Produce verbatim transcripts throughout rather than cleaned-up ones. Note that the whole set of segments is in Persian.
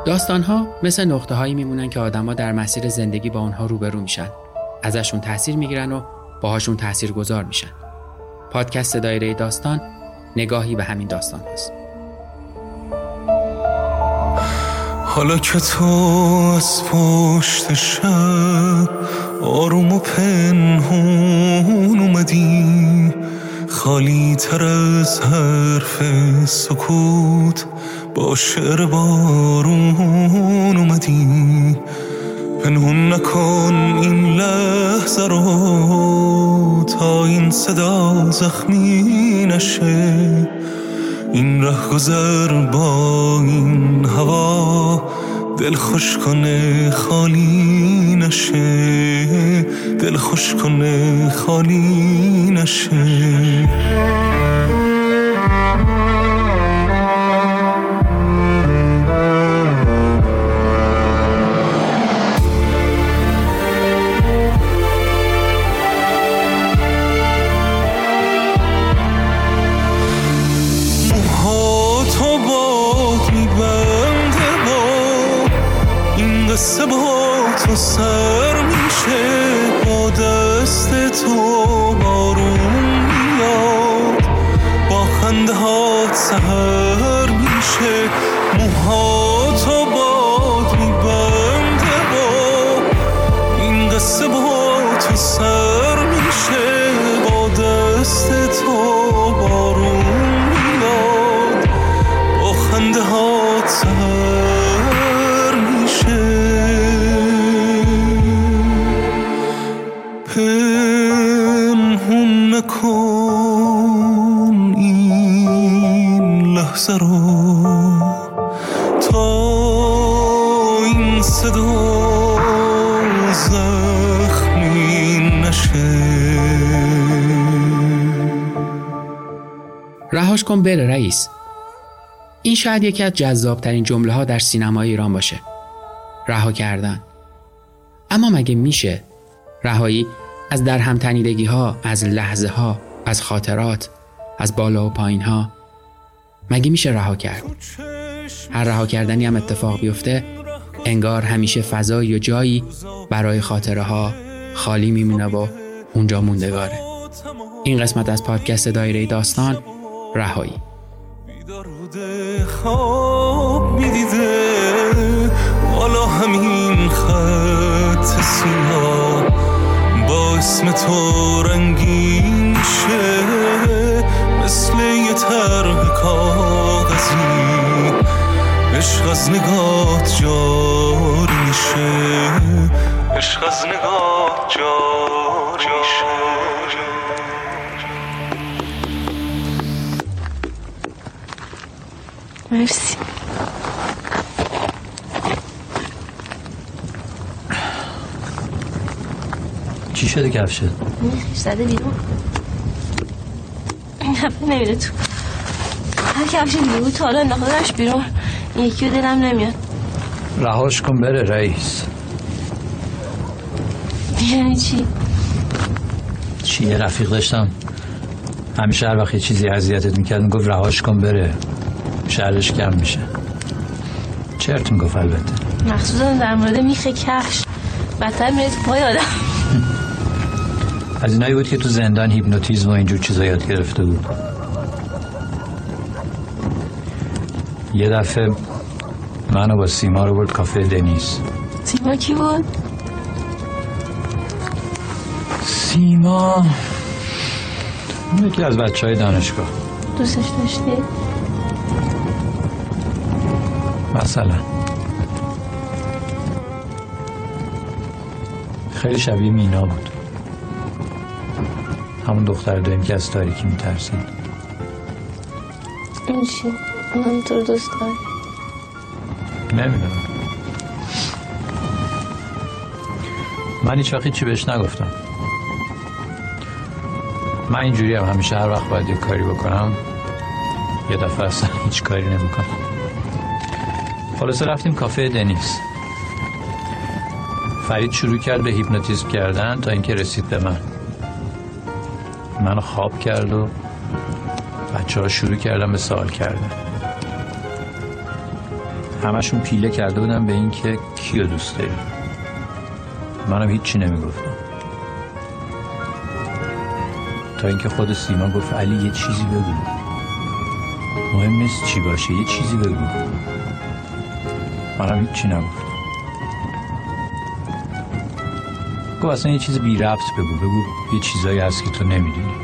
داستان‌ها مثل نقطه‌هایی میمونن که آدم‌ها در مسیر زندگی با اونها روبرو میشن، ازشون تأثیر میگیرن و باهاشون تأثیرگذار میشن. پادکست دایره داستان نگاهی به همین داستان هست. حالا که تو از پشت شب آروم و پنهون اومدی، خالی تر از حرف سکوت با شعر بارون اومدی. پنهون نکن این لحظه رو تا این صدا زخمی نشه. این ره گذر با این هوا دل خوش کنه خالی نشه، دل خوش کنه خالی نشه. قصه با تو سر میشه، با دست تو بارون میاد، با خنده هات سحر میشه. موهاتو باد میبنده با این قصه با تو سر میشه، با دست تو بارون میاد، با خنده هات سحر میشه. پنهون نکن این لحظه رو تا این صدا زخمی نشه. رهاش کن بره رئیس. این شاید یکی از جذابترین جمله ها در سینمای ایران باشه. رها کردن. اما مگه میشه؟ رهایی از در هم تنیدگی ها، از لحظه ها، از خاطرات، از بالا و پایین ها. مگه میشه رها کرد؟ هر رها کردنی هم اتفاق بیفته، انگار همیشه فضایی و جایی برای خاطره ها خالی میمونه و اونجا موندگاره. این قسمت از پادکست دایره داستان، رهایی. خواب میدیده والا همین خط سیاه با اسم تو رنگین شه، مثل یه طرح کاغذی عشق از نگات جاری میشه، عشق از نگات جاری میشه. مرسی. چی شده کفشت؟ میخیش زده بیرون. این هفته نمیره تو. هر کفش دیگه بود تا حالا انداختنش بیرون. یکی دلم نمیاد. رهاش کن بره رئیس. یعنی چی؟ چی؟ یه رفیق داشتم همیشه هر وقت یه چیزی اذیتت میکرد میگفت رهاش کن بره، شرش کم میشه. چرت میگفت البته، مخصوصا در مورد میخه کفش. بدتر میره تو پای آدم. از اینایی بود که تو زندان هیپنوتیزم و اینجور چیزا یاد گرفته بود. یه دفعه منو با سیما رو برد کافه دنیس. سیما کی بود؟ سیما یکی از بچه های دانشگاه. دوستش داشتی؟ مثلا خیلی شبیه مینا بود، همون دختر داریم که از تاریکی میترسید. این چی؟ من تو رو دوست داری؟ نمیدونم، من هیچ وقت چی بهش نگفتم. من اینجوری هم همیشه هر وقت باید یه کاری بکنم یه دفعه اصلا هیچ کاری نمیکنم. خلاصه رفتیم کافه دنیس. فرید شروع کرد به هیپنوتیزم کردن تا اینکه رسید به من. منو خواب کرد و بچه ها شروع کردن به سوال کردن. همشون پیله کرده بودن به این که کیو دوست داری. منم هیچی نمیگفتم تا اینکه خود سیما گفت علی یه چیزی بگو، مهم نیست چی باشه، یه چیزی بگو. منم هیچی نگفتم. گفت اصلا یه چیز بی ربط بگو، بگو یه چیزایی هست که تو نمیدونی.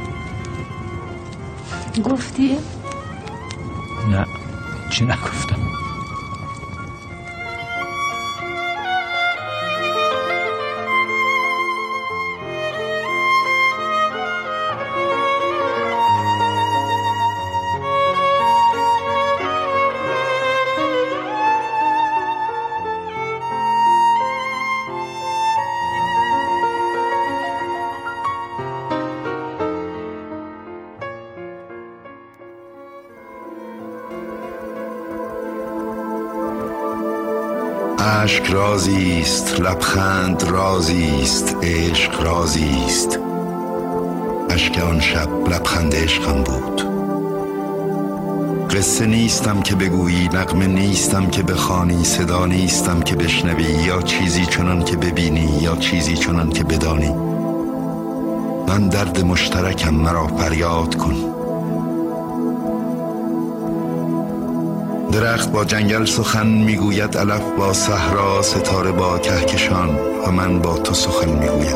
گفتی؟ نه چی نگفتم. عشق رازی است، لبخند رازی است، عشق رازی است. اشک آن شب لبخند عشقم بود. قصه نیستم که بگویی، نغمه نیستم که بخوانی، صدا نیستم که بشنوی، یا چیزی چنان که ببینی یا چیزی چنان که بدانی. من درد مشترکم، مرا فریاد کن. درخت با جنگل سخن میگوید، علف با صحرا، ستاره با کهکشان، و من با تو سخن میگویم.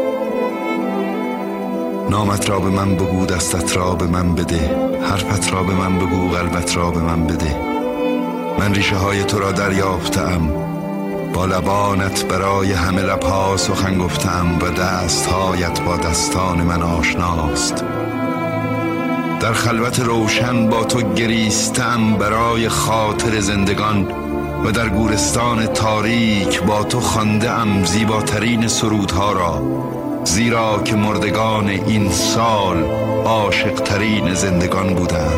نامت را به من بگو، دستت را به من بده، حرفت را به من بگو، قلبت را به من بده. من ریشه های تو را دریافتم، با لبانت برای همه لبها سخن گفتم، و دستهایت با دستان من آشناست. در خلوت روشن با تو گریستم برای خاطر زندگان، و در گورستان تاریک با تو خوانده‌ام زیباترین سرودها را، زیرا که مردگان این سال عاشق ترین زندگان بودند.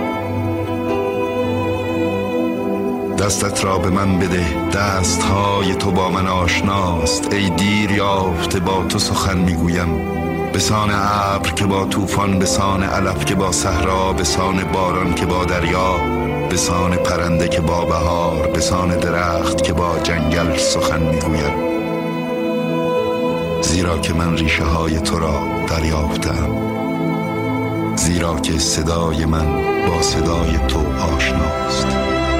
دستت را به من بده، دستهای تو با من آشناست. ای دیر یافته با تو سخن میگویم، بسان ابر که با طوفان، بسان علف که با صحرا، بسان باران که با دریا، بسان پرنده که با بهار، بسان درخت که با جنگل سخن میگویم. زیرا که من ریشه های تو را دریافتم، زیرا که صدای من با صدای تو آشناست.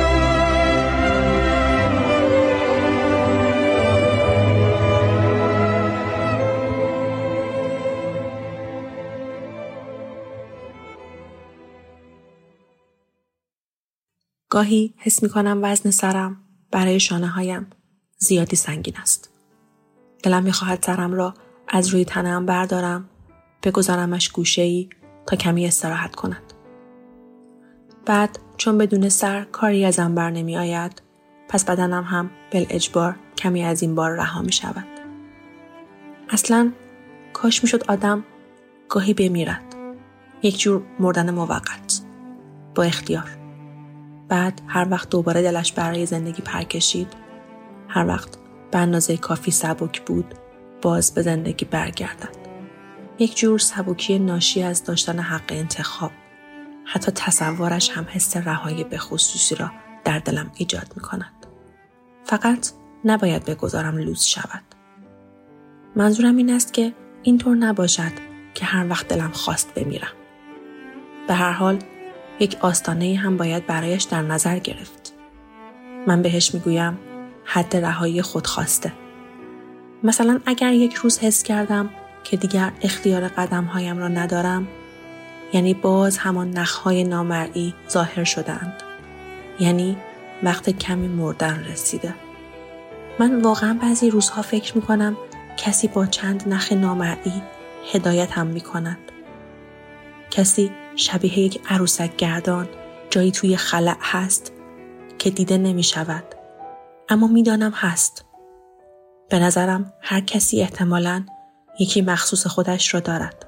گاهی حس می کنم وزن سرم برای شانه هایم زیادی سنگین است. دلم می خواهد سرم را از روی تنم بردارم، بگذارمش گوشه‌ای تا کمی استراحت کند. بعد چون بدون سر کاری ازم بر نمی آید، پس بدنم هم بالاجبار کمی از این بار رها می شود. اصلاً کاش می شد آدم گاهی بمیرد. یک جور مردن موقت، با اختیار. بعد هر وقت دوباره دلش برای زندگی پر کشید، هر وقت به اندازه کافی سبک بود، باز به زندگی برگردد. یک جور سبکی ناشی از داشتن حق انتخاب. حتی تصورش هم حس رهایی به خصوصی را در دلم ایجاد می کند. فقط نباید بگذارم لوس شود. منظورم این است که اینطور نباشد که هر وقت دلم خواست بمیرم. به هر حال یک آستانه‌ای هم باید برایش در نظر گرفت. من بهش میگویم حد رهایی خودخواسته. مثلا اگر یک روز حس کردم که دیگر اختیار قدم‌هایم را ندارم، یعنی باز همان نخ‌های نامرئی ظاهر شدند. یعنی وقت کمی مردن رسیده. من واقعا بعضی روزها فکر میکنم کسی با چند نخ نامرئی هدایتم میکند. کسی شبیه یک عروسک گردان جایی توی خلأ هست که دیده نمی شود، اما می دانم هست. به نظرم هر کسی احتمالاً یکی مخصوص خودش را دارد.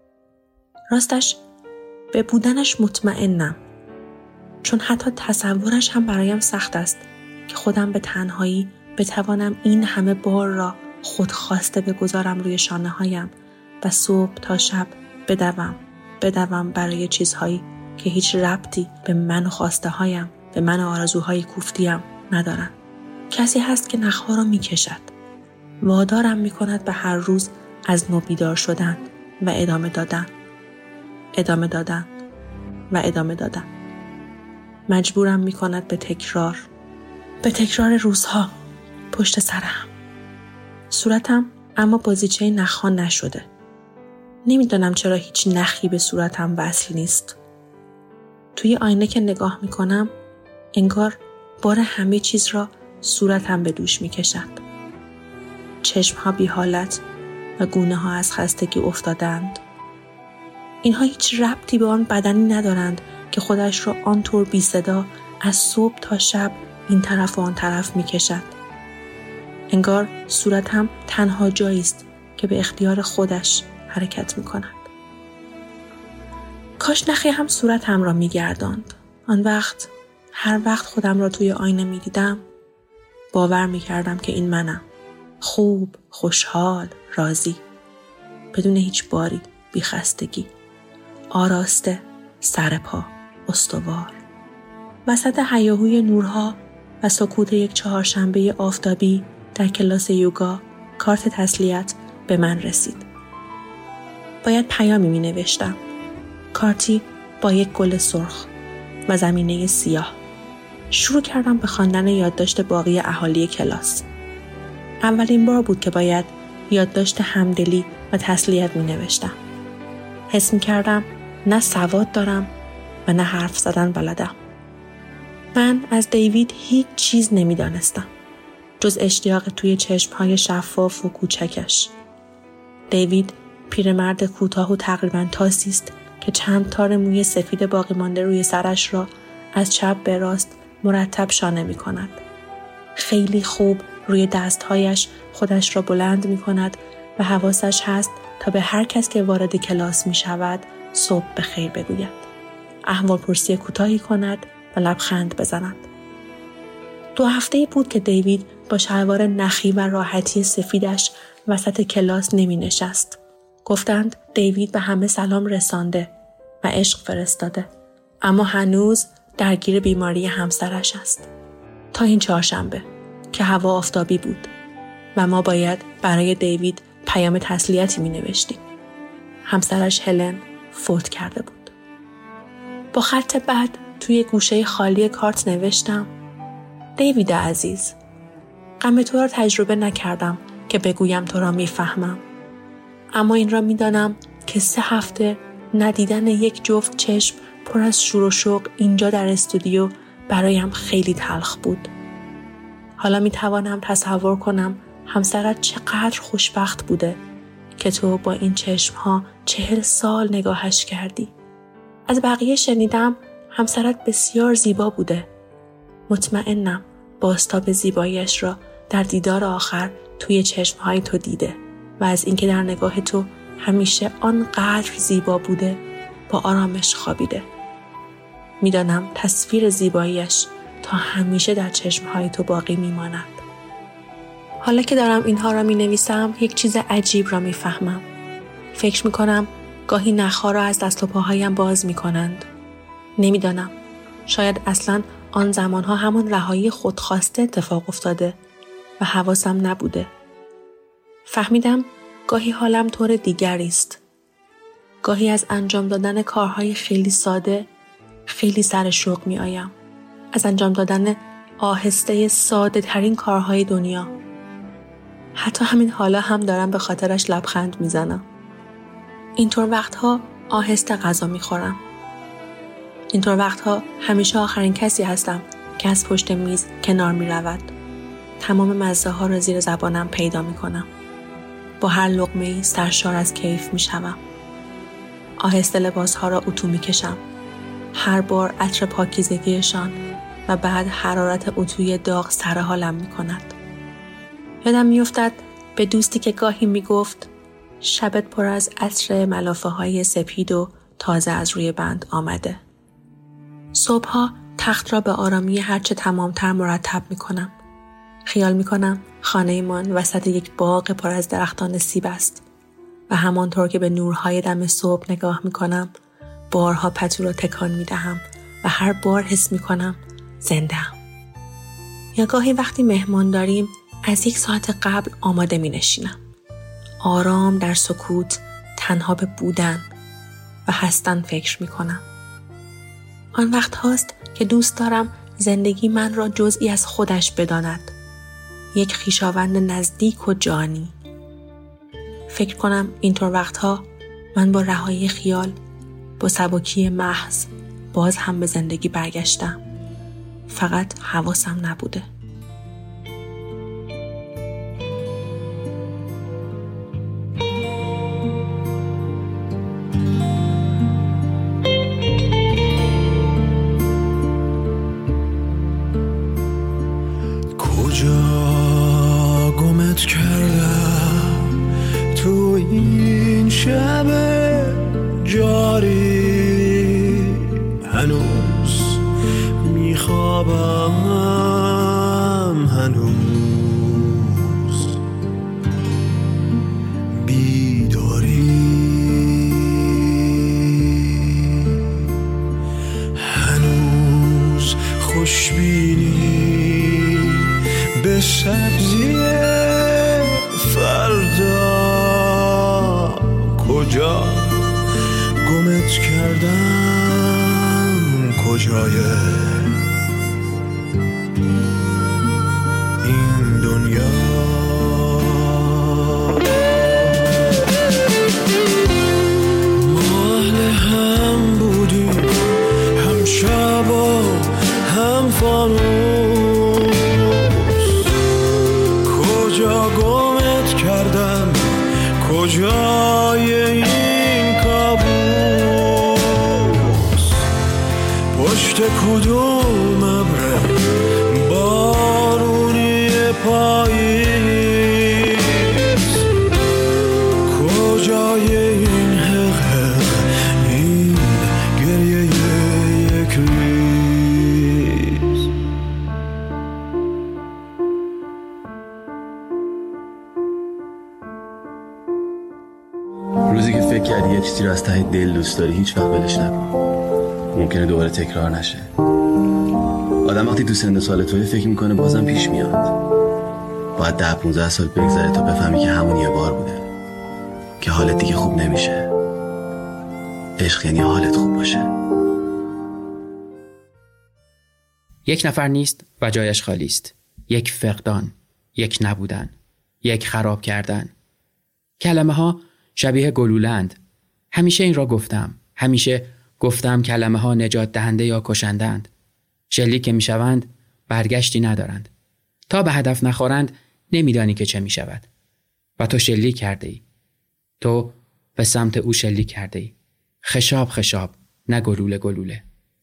راستش به بودنش مطمئنم، چون حتی تصورش هم برایم سخت است که خودم به تنهایی بتوانم این همه بار را خودخواسته بگذارم روی شانه هایم و صبح تا شب بدوم بدوم برای چیزهایی که هیچ ربطی به من و خواسته هایم، به من و آرزوهای کوفتیم ندارن. کسی هست که نخها را می کشد. وادارم می کند به هر روز از نو بیدار شدن و ادامه دادن. ادامه دادن و ادامه دادن. مجبورم می کند به تکرار. به تکرار روزها پشت سرم. صورتم اما بازیچه نخها نشده. نمیدانم چرا هیچ نخی به صورتم وصل نیست. توی آینه که نگاه می کنم انگار بار همه چیز را صورتم به دوش می کشد. چشم ها بی حالت و گونه ها از خستگی افتادند. اینها هیچ ربطی به آن بدنی ندارند که خودش را آنطور بی صدا از صبح تا شب این طرف و آن طرف می کشد. انگار صورتم تنها جایی است که به اختیار خودش حرکت می کند. کاش نخی هم صورتم را می گرداند. آن وقت هر وقت خودم را توی آینه می دیدم باور می کردم که این منم. خوب، خوشحال، راضی. بدون هیچ باری، بی خستگی. آراسته، سر پا، استوار. وسط هیاهوی نورها و سکوت یک چهارشنبه آفتابی در کلاس یوگا کارت تسلیت به من رسید. باید پیامی می نوشتم. کارتی با یک گل سرخ و زمینه سیاه. شروع کردم به خواندن یادداشت باقی اهالی کلاس. اولین بار بود که باید یادداشت همدلی و تسلیت می نوشتم. حس می کردم نه سواد دارم و نه حرف زدن بلدم. من از دیوید هیچ چیز نمی دانستم جز اشتیاق توی چشمهای شفاف و کوچکش. دیوید پیرمرد کوتاه و تقریباً تاسی است که چند تار موی سفید باقی مانده روی سرش را از چپ به راست مرتب شانه می کند. خیلی خوب روی دستهایش خودش را بلند می کند و حواسش هست تا به هر کس که وارد کلاس می شود صبح بخیر بگوید. احوالپرسی کوتاهی کند و لبخند بزند. دو هفته‌ای بود که دیوید با شلوار نخی و راحتی سفیدش وسط کلاس نمی نشست. گفتند دیوید به همه سلام رسانده و عشق فرستاده، اما هنوز درگیر بیماری همسرش است. تا این چهارشنبه که هوا آفتابی بود و ما باید برای دیوید پیام تسلیتی می نوشتیم. همسرش هلن فوت کرده بود. با خط بد توی گوشه خالی کارت نوشتم: دیوید عزیز، غم تو را تجربه نکردم که بگویم تو را می فهمم. اما این را می دانم که سه هفته ندیدن یک جفت چشم پر از شور و شوق اینجا در استودیو برایم خیلی تلخ بود. حالا می توانم تصور کنم همسرت چقدر خوشبخت بوده که تو با این چشمها چهل سال نگاهش کردی. از بقیه شنیدم همسرت بسیار زیبا بوده. مطمئنم بازتاب زیباییش را در دیدار آخر توی چشمهای تو دیده و از اینکه در نگاه تو همیشه آنقدر زیبا بوده با آرامش خوابیده. میدانم تصویر زیباییش تا همیشه در چشمهای تو باقی میماند. حالا که دارم اینها را می نویسم یک چیز عجیب را می فهمم. فکر می کنم گاهی نخها را از دست و پاهایم باز می کنند. نمی دانم. شاید اصلا آن زمانها همون رهایی خودخواسته اتفاق افتاده و حواسم نبوده. فهمیدم گاهی حالم طور دیگری است. گاهی از انجام دادن کارهای خیلی ساده خیلی سر شوق می آیم. از انجام دادن آهسته ساده ترین کارهای دنیا. حتی همین حالا هم دارم به خاطرش لبخند می زنم. اینطور وقتها آهسته غذا می خورم. اینطور وقتها همیشه آخرین کسی هستم که از پشت میز کنار می رود. تمام مزه ها را زیر زبانم پیدا می کنم. با هر لقمه‌ای سرشار از کیف می شوم. آهسته لباس ها را اتو می کشم. هر بار عطر پاکیزگیشان و بعد حرارت اتوی داغ سر حالم می کند. یادم می افتد به دوستی که گاهی می گفت شبت پر از عطر ملافه های سپید و تازه از روی بند آمده. صبحها تخت را به آرامی هرچه تمامتر مرتب می کنم. خیال می کنم خانه من وسط یک باغ پر از درختان سیب است و همانطور که به نورهای دم صبح نگاه می کنم بارها پتو را تکان می دهم و هر بار حس می کنم زنده‌ام. یا گاهی وقتی مهمان داریم از یک ساعت قبل آماده می نشینم. آرام در سکوت تنها به بودن و هستن فکر می کنم. آن وقت هاست که دوست دارم زندگی من را جزئی از خودش بداند. یک خویشاوند نزدیک و جانی. فکر کنم اینطور وقتها من با رهایی خیال، با سبکی محض باز هم به زندگی برگشتم. فقط حواسم نبوده. کجا گمت کردم تو این شب جاری، هنوز میخوابم، هنوز بیداری، هنوز خوشبینی به سبزی فردا. کجا گمت کردم، کجای این دنیا. ما اهل هم بودیم، هم شب و هم فانوس. کجا گمت کردم، کجای این کابوس. پشت کدوم ابر بارونی پاییز، کجای این حق این گریه یک ریز. روزی که فکر کردی یه چیزی رو از ته دل دوست داری هیچ وقت ولش نکن، ممکنه دوباره تکرار نشه. آدم وقتی تو سن سال توی فکر میکنه بازم پیش میاد. باید ده پونزده سال بگذره تا بفهمی که همون یه بار بوده، که حالت دیگه خوب نمیشه. عشق یعنی حالت خوب باشه. یک نفر نیست و جایش خالی است. یک فقدان، یک نبودن، یک خراب کردن. کلمه ها شبیه گلولند. همیشه این را گفتم. همیشه گفتم کلمه ها نجات دهنده یا کشندند. شلیک که می شوند برگشتی ندارند. تا به هدف نخورند نمیدانی که چه می شود. و تو شلیک کرده ای. تو به سمت او شلیک کرده ای. خشاب خشاب، نه گلوله گلوله.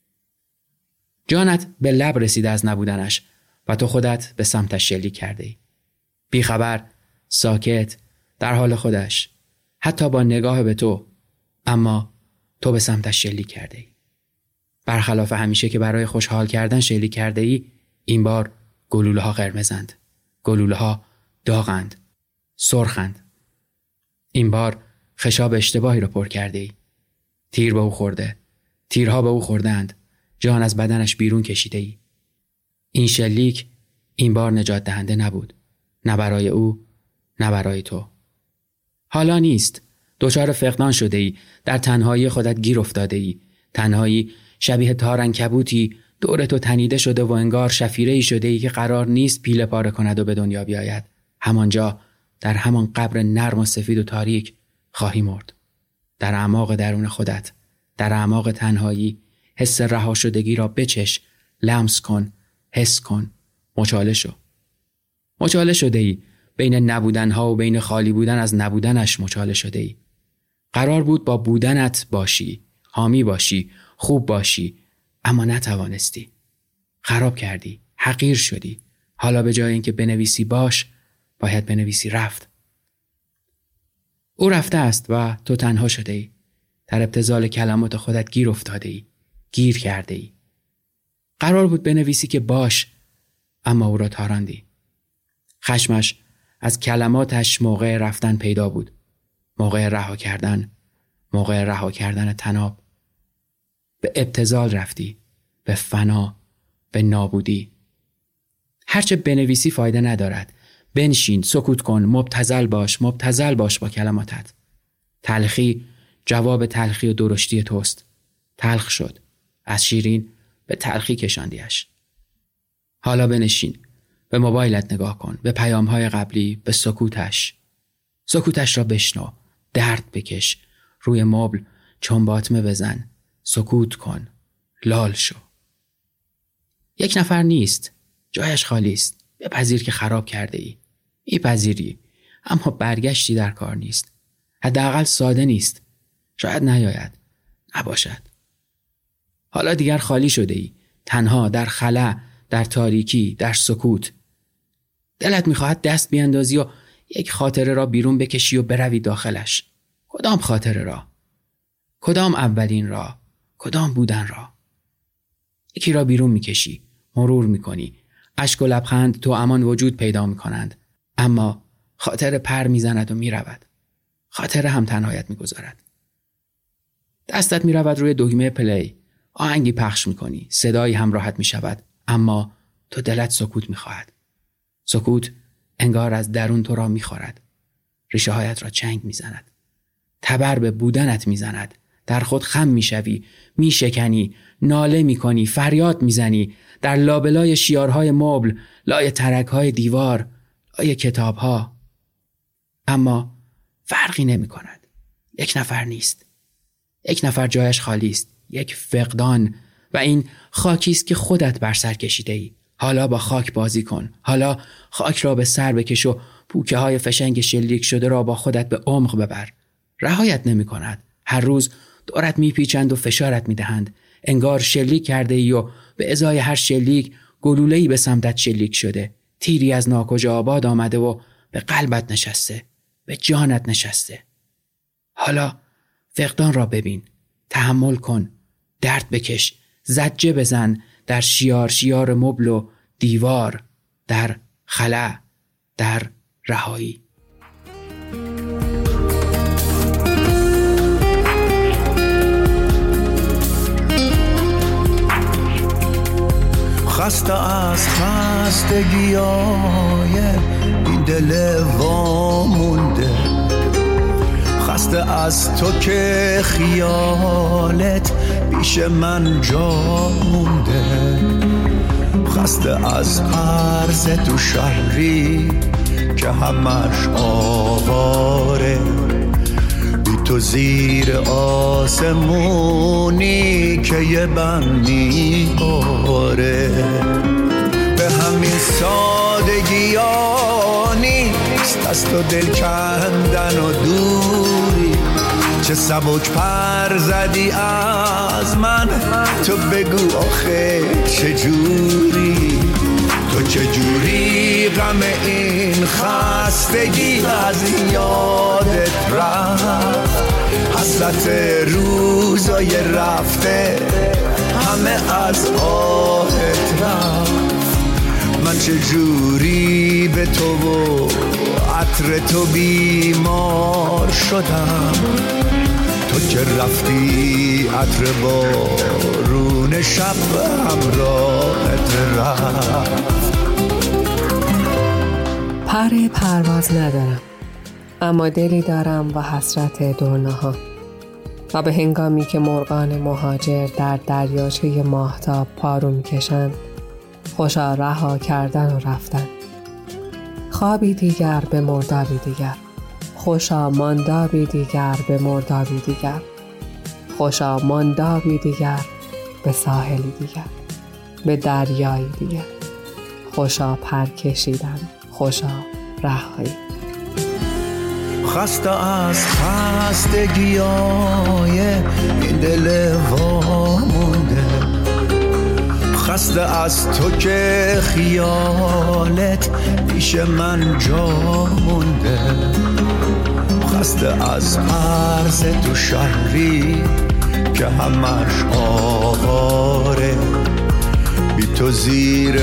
جانت به لب رسیده از نبودنش و تو خودت به سمتش شلیک کرده ای. بیخبر، ساکت، در حال خودش، حتی با نگاه به تو، اما تو به سمتش شلیک کرده ای. برخلاف همیشه که برای خوشحال کردن شلیک کرده ای، این بار گلوله ها قرمزند. گلوله ها داغند، سرخند. این بار خشاب اشتباهی رو پر کرده ای. تیر به او خورده، تیرها به او خوردند، جان از بدنش بیرون کشیده ای. این شلیک این بار نجات دهنده نبود، نه برای او نه برای تو. حالا نیست، دچار فقدان شده ای، در تنهایی خودت گیر افتاده ای. تنهایی شبیه تار عنکبوتی دور تو تنیده شده و انگار شفیره ای شده ای که قرار نیست پیله پاره کند و به دنیا بیاید. همانجا در همان قبر نرم و سفید و تاریک خواهی مرد. در اعماق درون خودت، در اعماق تنهایی، حس رها شدگی را بچش، لمس کن، حس کن، مچاله شو. مچاله شده ای، بین نبودنها و بین خالی بودن از نبودنش مچاله شده ای. قرار بود با بودنت باشی، حامی باشی، خوب باشی، اما نتوانستی. خراب کردی، حقیر شدی. حالا به جای اینکه بنویسی باش، باید بنویسی رفت. او رفته است و تو تنها شده ای. در ابتذال کلمات خودت گیر افتاده ای. گیر کرده ای. قرار بود بنویسی که باش، اما او را تاراندی. خشمش از کلماتش موقع رفتن پیدا بود. موقع رها کردن، موقع رها کردن تناب. به ابتذال رفتی، به فنا، به نابودی. هرچه بنویسی فایده ندارد. بنشین، سکوت کن، مبتذل باش، مبتذل باش با کلماتت. تلخی جواب تلخی و درشتی توست. تلخ شد. از شیرین به تلخی کشاندیش. حالا بنشین. به موبایلت نگاه کن. به پیام‌های قبلی، به سکوتش. سکوتش را بشنو. درد بکش. روی مبل چنباتمه بزن. سکوت کن. لال شو. یک نفر نیست. جایش خالی است. بپذیر که خراب کرده ای. میپذیری. اما برگشتی در کار نیست. حداقل ساده نیست. شاید نیاید. نباشد. حالا دیگر خالی شده ای. تنها در خلا، در تاریکی، در سکوت. دلت میخواهد دست بیاندازی و یک خاطره را بیرون بکشی و بروی داخلش. کدام خاطره را؟ کدام اولین را؟ کدام بودن را؟ یکی را بیرون میکشی، مرور میکنی. اشک و لبخند تو امان وجود پیدا میکنند. اما خاطره پر میزند و میرود. خاطره هم تنهایت میگذارد. دستت میرود روی دکمه پلی. آهنگی پخش میکنی. صدایی همراهت میشود. اما تو دلت سکوت میخواهد. سکوت انگار از درون تو را میخورد. ریشه هایت را چنگ میزند. تبر به بودنت میزند. در خود خم میشوی، میشکنی، ناله میکنی، فریاد میزنی. در لابلای شیارهای مبل، لای ترکهای دیوار، لای کتابها. اما فرقی نمی کند. یک نفر نیست. یک نفر جایش خالی است. یک فقدان. و این خاکی است که خودت بر سر کشیده ای. حالا با خاک بازی کن. حالا خاک را به سر بکش و پوکه های فشنگ شلیک شده را با خودت به عمق ببر. رهایت نمی کند. هر روز دورت می پیچند و فشارت می دهند. انگار شلیک کرده ای و به ازای هر شلیک گلوله‌ای به سمتت شلیک شده. تیری از ناکجا آباد آمده و به قلبت نشسته. به جانت نشسته. حالا فقدان را ببین. تحمل کن. درد بکش. زجه بزن در شیار شیار مبل و دیوار. در خلا. در رهایی. خسته از خستگی های این دل وامونده. خسته از تو که خیالت پیش من جا مونده. خسته از عرض تو شهری که همش آواره. بی تو زیر آسمونی که یه بند میباره. به همین سادگی ها نیست از تو دل کندن و دوری. چه سبک پر زدی از من، تو بگو آخه چجوری. تو چجوری غم این خستگی از یادت رفت. حسرت روزای رفته همه از آهت رفت. من چجوری به تو و عطر تو بیمار شدم. تو که رفتی عطر بارون شب همراهت رفت. پر پرواز ندارم، اما دلی دارم و حسرت دورنها. و به هنگامی که مرغان مهاجر در دریاچه ماهتاب پارو میکشند، خوشا رها کردن و رفتن. خوابی دیگر به مردابی دیگر. خوشا ماندابی دیگر به مردابی دیگر. خوشا ماندابی دیگر به ساحلی دیگر. به دریایی دیگر. خوشا پر کشیدن. خوشا رهایی. خسته از خستگی های این دل وامونده. خسته از تو که خیالت پیش من جا مونده. خسته از عرض تو شهری که همش آواره. بی تو زیر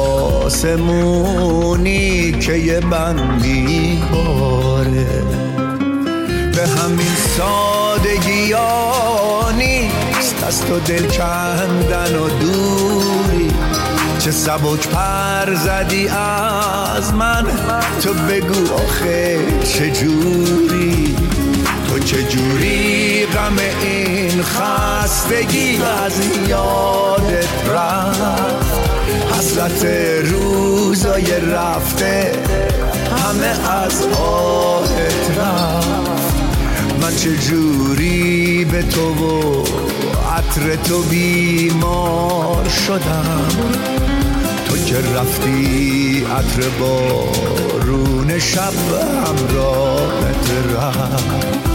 آسمونی که یه بندی باره. به همین سادگی ها نیست از تو دل کندن و دوری. چه سبک پر زدی از من، تو بگو آخه چجوری، تو چجوری غم این خستگی از یادت رفت، حسرت روزای رفته همه از آهت رفت، من چجوری به تو و عطر تو بیمار شدم، تو که رفتی عطر بارون شب همراهت رفت.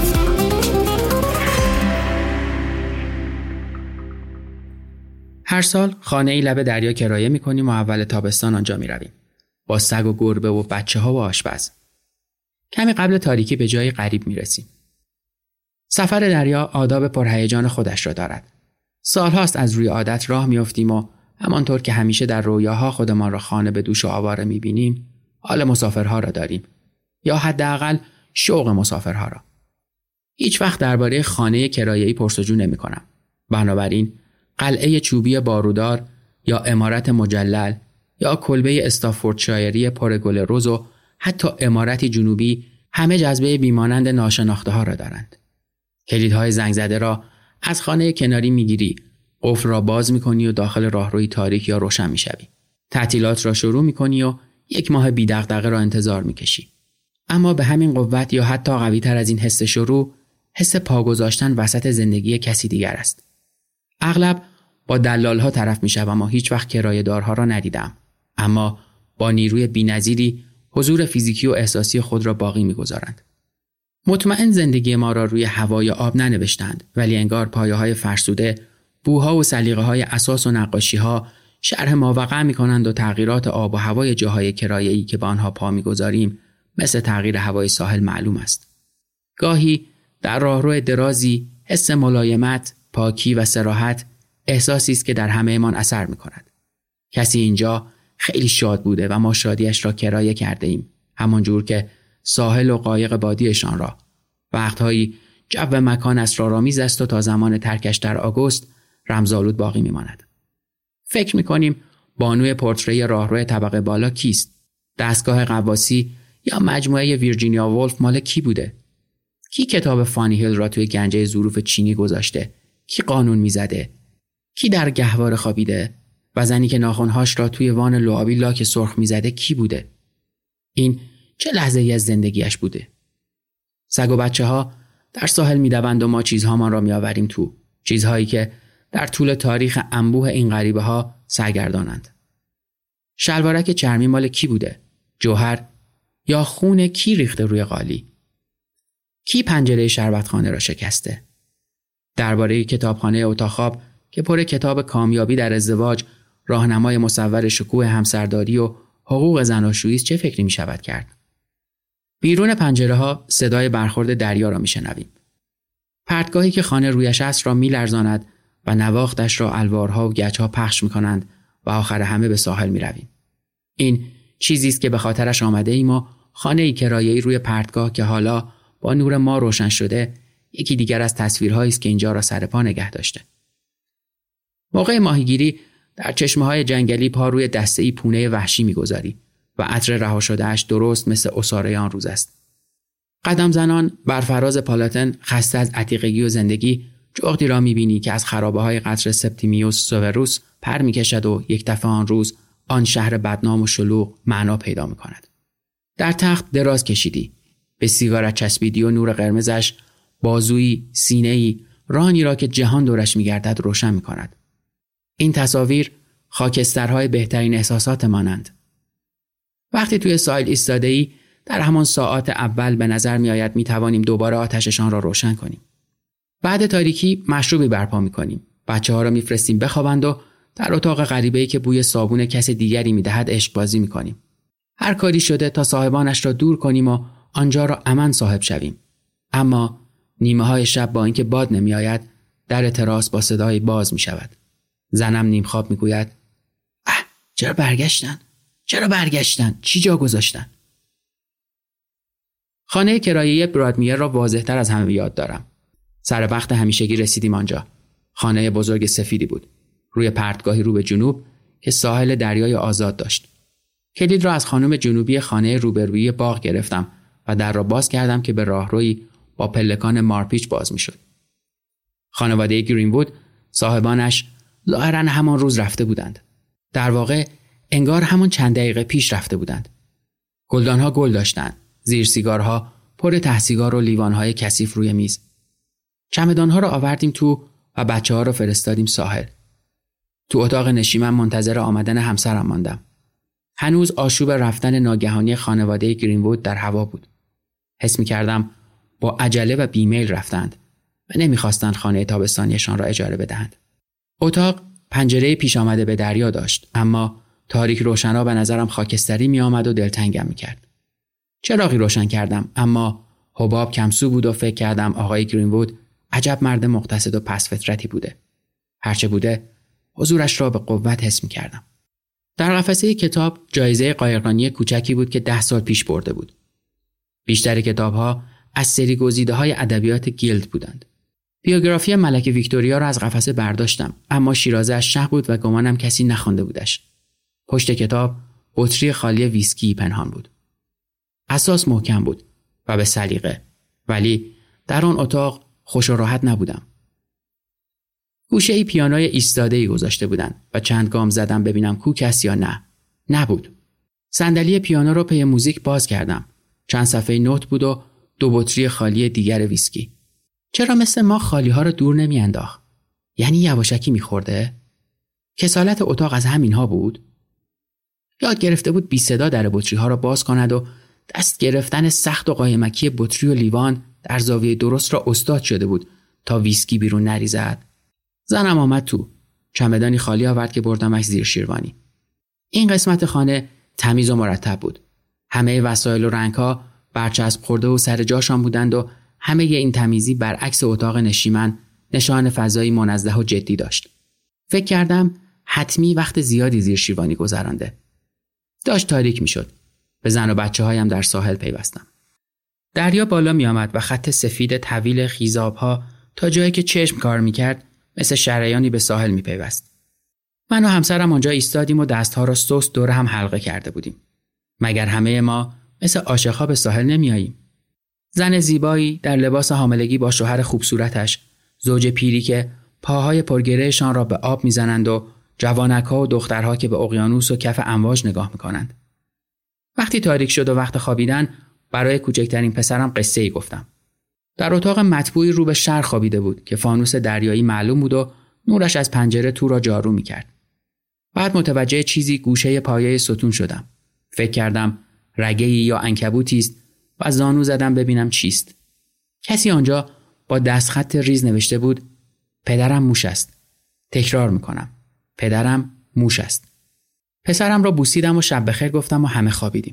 هر سال خانه‌ای لب دریا کرایه می‌کنیم و اول تابستان آنجا می‌رویم. با سگ و گربه و بچه‌ها و آشپز. کمی قبل تاریکی به جایی غریب می‌رسیم. سفر دریا آداب پرهیجان خودش را دارد. سالهاست از روی عادت راه می‌افتیم و همانطور که همیشه در رویاها خودمان را خانه به دوش و آواره می‌بینیم، حال مسافرها را داریم، یا حداقل شوق مسافرها را. هیچ وقت درباره خانه کرایه‌ای پرس‌وجو نمی‌کنم. بنابراین قلعه چوبی بارودار یا عمارت مجلل یا کلبه استافوردشایری پر گل رز و حتی عمارتی جنوبی همه جذبه بیمانند ناشناخته ها را دارند. کلیدهای زنگ زده را از خانه کناری میگیری، قفل را باز میکنی و داخل راهروی تاریک یا روشن میشوی. تعطیلات را شروع میکنی و یک ماه بی دغدغه را انتظار میکشی. اما به همین قوت یا حتی قوی تر از این حس شروع، حس پا گذاشتن وسط زندگی کسی دیگر است. اغلب با دلال‌ها طرف میشوم و هیچ وقت کرایه‌دارها را ندیدم، اما با نیروی بی‌نظیری حضور فیزیکی و احساسی خود را باقی می‌گذارند. مطمئن زندگی ما را روی هوای آب ننوشتند، ولی انگار پایه‌های فرسوده، بوها و سلیقه‌های اساس و نقاشی‌ها شرح ماوقع می‌کنند و تغییرات آب و هوای جاهای کرایه‌ای که به آنها پا می‌گذاریم مثل تغییر هوای ساحل معلوم است. گاهی در راهرو درازی حس ملایمت، پاکی و صراحت احساسی است که در همه‌مان اثر می‌کند. کسی اینجا خیلی شاد بوده و ما شادیش را کرایه کرده ایم، همان جور که ساحل و قایق بادیشان را. وقتهایی جو مکان اسرارآمیز است و تا زمان ترکش در آگوست رمزآلود باقی می‌ماند. فکر می‌کنیم بانوی پورتری راهرو طبقه بالا کیست؟ دستگاه غواصی یا مجموعه ویرجینیا وولف مال کی بوده؟ کی کتاب فانی هیل را توی گنجه ظروف چینی گذاشته؟ کی قانون میزده؟ کی در گهواره خوابیده؟ و زنی که ناخن‌هاش را توی وان لعابی لاک سرخ میزده کی بوده؟ این چه لحظه‌ای از زندگیش بوده؟ سگ و بچه‌ها در ساحل میدوند و ما چیزهامان را میآوریم تو، چیزهایی که در طول تاریخ انبوه این غریبه‌ها سرگردانند. شلوارک چرمی مال کی بوده؟ جوهر یا خون کی ریخته روی قالی؟ کی پنجره شربتخانه را شکسته؟ درباره کتابخانه اتاق خواب که پر کتاب کامیابی در ازدواج، راهنمای مصور شکوه همسرداری و حقوق زناشویی چه فکری می شود کرد؟ بیرون پنجره ها صدای برخورد دریا را می شنویم. پرتگاهی که خانه رویش است را می لرزاند و نواختش را الوارها و گچها پخش می کنند و آخر همه به ساحل می رویم. این چیزی است که به خاطرش آمده ایم و خانه‌ای کرایه‌ای روی پرتگاه که حالا با نور ما روشن شده یکی دیگر از تصویرهایی است که اینجا را سر پا نگه داشته. موقع ماهیگیری در چشمه‌های جنگلی پا روی دسته‌ای پونه وحشی می‌گذاری و عطر رها شده‌اش درست مثل عصاره آن روز است. قدم زنان بر فراز پالاتن خسته از عتیقگی و زندگی جغدی را می‌بینی که از خرابه‌های قصر سپتیمیوس سووروس پر می‌کشد و یک دفعه آن روز آن شهر بدنام و شلوغ معنا پیدا می‌کند. در تخت دراز کشیدی، به سیگارت چسبیدی و نور قرمزش بازویی، سینه‌ای، رانی را که جهان دورش می‌گردد روشن می‌کند. این تصاویر خاکسترهای بهترین احساسات مانند. وقتی توی ساحل ایستاده‌ای در همان ساعات اول به نظر می‌آید می‌توانیم دوباره آتششان را روشن کنیم. بعد تاریکی مشروبی برپا می‌کنیم. بچه‌ها را می‌فرستیم بخوابند و در اتاق غریبه‌ای که بوی صابون کس دیگری می‌دهد عشق بازی می‌کنیم. هر کاری شده تا صاحبانش را دور کنیم و آنجا را امن صاحب شویم. اما نیمه‌های شب با اینکه باد نمی‌آید، در تراس با صدای باز می‌شود. زنم نیم خواب میگوید اه چرا برگشتن؟ چرا برگشتن؟ چی جا گذاشتن؟ خانه کرایه‌ای برادمیر را واضح‌تر از همه یاد دارم. سر وقت همیشگی رسیدیم آنجا. خانه بزرگ سفیدی بود. روی پرتگاهی رو به جنوب که ساحل دریای آزاد داشت. کلید را از خانم جنوبی خانه روبروی باغ گرفتم و در را باز کردم که به راهروی با پلکان مارپیچ باز می شد. خانواده گرین‌وود صاحبانش ظاهراً همان روز رفته بودند. در واقع انگار همان چند دقیقه پیش رفته بودند. گلدانها گل داشتند. زیر سیگارها پر ته سیگار و لیوانهای کثیف روی میز. چمدانها را آوردیم تو و بچه‌ها را فرستادیم ساحل. تو اتاق نشیمن منتظر آمدن همسرم ماندم. هنوز آشوب رفتن ناگهانی خانواده گرین‌وود در هوا بود. حس می‌کردم با عجله و بیمیل رفتند و نمی‌خواستند خانه تابستانیشان را اجاره بدهند. اتاق پنجره پیش آمده به دریا داشت، اما تاریک روشنا به نظرم خاکستری می آمد و دلتنگم می کرد. چراغی روشن کردم، اما حباب کمسو بود و فکر کردم آقای گرین‌وود عجب مرد مقتصد و پس فطرتی بوده. هرچه بوده حضورش را به قوت حس می کردم. در قفسه کتاب جایزه قایقرانی کوچکی بود که ده سال پیش برده بود. بیشتر کتابها از سری گزیده‌های ادبیات گیلد بودند. بیوگرافی ملکه ویکتوریا را از قفسه برداشتم، اما شیرازه‌اش شه بود و گمانم کسی نخوانده بودش. پشت کتاب بطری خالی ویسکی پنهان بود. اساس محکم بود و به سلیقه، ولی در آن اتاق خوش و راحت نبودم. گوشه‌ای پیانوی ایستاده‌ای گذاشته بودند و چند گام زدم ببینم کوک است یا نه. نبود. صندلی پیانو را پی موزیک باز کردم. چند صفحه نوت بود و دو بطری خالی دیگر ویسکی. چرا مثل ما خالی ها رو دور نمی انداخت؟ یعنی یواشکی می خورده؟ کسالت اتاق از همینها بود؟ یاد گرفته بود بی صدا در بطری ها را باز کند و دست گرفتن سخت و قایمکی بطری و لیوان در زاویه درست را استاد شده بود تا ویسکی بیرون نریزد. زنم آمد تو. چمدانی خالی آورد که بردمش زیر شیروانی. این قسمت خانه تمیز و مرتب بود. همه وسایل و رنگ‌ها برچسب خورده و سر جاشان بودند و همه این تمیزی برعکس اتاق نشیمن نشان فضایی منزه و جدی داشت. فکر کردم حتمی وقت زیادی زیر شیروانی گذرانده. داشت تاریک میشد. به زن و بچه هایم در ساحل پیوستم. دریا بالا می آمد و خط سفید طویل خیزاب‌ها تا جایی که چشم کار میکرد مثل شریانی به ساحل می پیوست. من و همسرم آنجا ایستادیم و دستها را سست دور هم حلقه کرده بودیم. مگر همه ما مثل عاشق‌ها به ساحل نمیاییم؟ زن زیبایی در لباس حاملگی با شوهر خوبصورتش، زوج پیری که پاهای پرگرهشان را به آب میزنند و جوانک‌ها و دخترها که به اقیانوس و کف امواج نگاه میکنند. وقتی تاریک شد و وقت خوابیدن، برای کوچکترین پسرم قصه‌ای گفتم. در اتاق مطبوعی رو به شرق خوابیده بود که فانوس دریایی معلوم بود و نورش از پنجره تو را جارو میکرد. بعد متوجه چیزی گوشه پایه ستون شدم. فکر کردم رگه‌ای یا عنکبوتی است و زانو زدم ببینم چیست. کسی آنجا با دستخط ریز نوشته بود: پدرم موش است. تکرار میکنم. پدرم موش است. پسرم را بوسیدم و شب بخیر گفتم و همه خوابیدیم.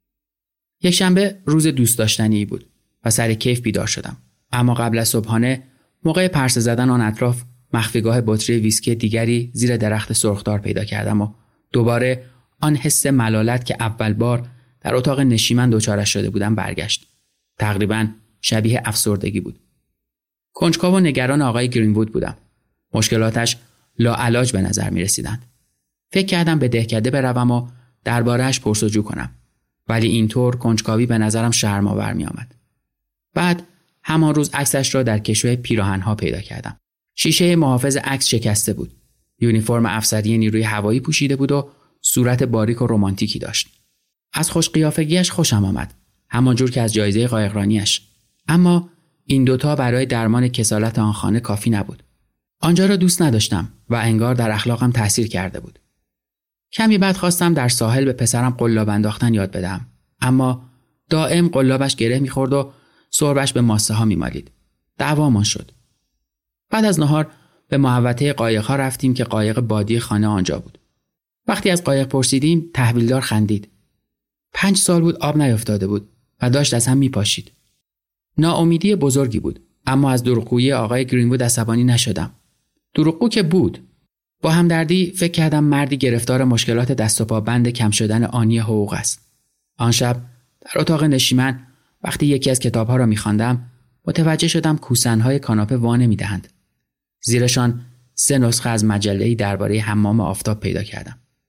یک شنبه روز دوست داشتنی بود و سر کیف بیدار شدم. اما قبل از صبحانه موقع پرسه زدن آن اطراف مخفیگاه بطری ویسکی دیگری زیر درخت سرخدار پیدا کردم و دوباره آن حس ملالت که اول بار در اتاق نشیمن دوچارش شده بودم برگشت. تقریباً شبیه افسردگی بود. کنجکاو و نگران آقای گرین‌وود بودم. مشکلاتش لاعلاج به نظر می رسیدند. فکر کردم به دهکده بروم و درباره‌اش پرس‌وجو کنم. ولی اینطور کنجکاوی به نظرم شرم‌آور می آمد. بعد همان روز عکسش را در کشوی پیراهن‌ها پیدا کردم. شیشه محافظ عکس شکسته بود. یونیفرم افسری نیروی هوایی پوشیده بود و صورت باریک و رمانتیکی داشت. از خوش قیافگیش خوشم آمد، همانجور که از جایزه قایقرانیش. اما این دوتا برای درمان کسالت آن خانه کافی نبود. آنجا را دوست نداشتم و انگار در اخلاقم تأثیر کرده بود. کمی بعد خواستم در ساحل به پسرم قلاب انداختن یاد بدم، اما دائم قلابش گره می‌خورد و سربش به ماسه ها می‌مالید. دعوامان شد. بعد از نهار به محوطه قایق‌ها رفتیم که قایق بادی خانه آنجا بود. وقتی از قایق پرسیدیم، تحویلدار خندید. پنج سال بود آب نیفتاده بود و داشت از هم میپاشید. ناامیدی بزرگی بود، اما از دروغگویی آقای گرین‌وود عصبانی نشدم. دروغگو که بود. با همدردی فکر کردم مردی گرفتار مشکلات دست و پا بند کم شدن آنی حقوق است. آن شب در اتاق نشیمن وقتی یکی از کتابها را می‌خواندم، متوجه شدم کوسن‌های کاناپه وا نمی‌دهند. زیرشان سه نسخه از مجله‌ای درباره حمام آفتاب پیدا کردم.